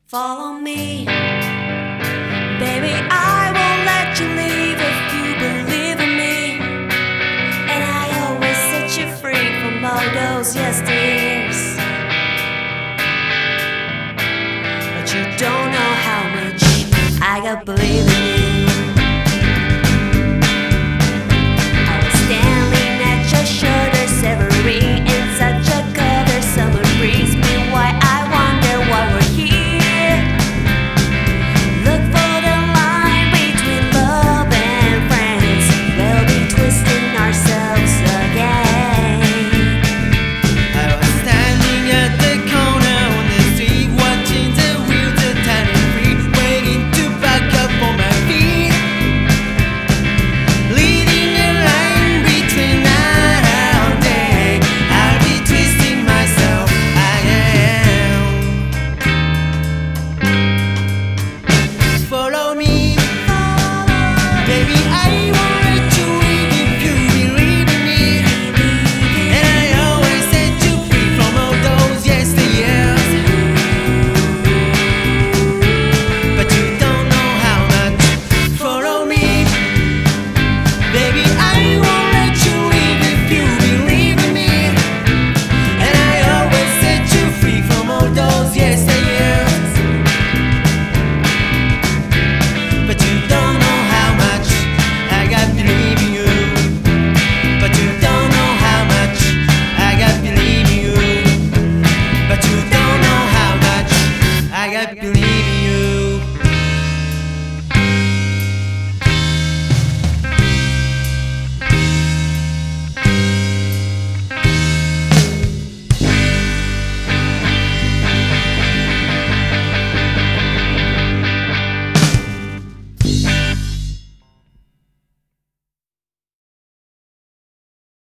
Follow me, baby, I won't let you leave if you believe in me. And I always set you free from all those yesteryears. But you don't know how much I got believe.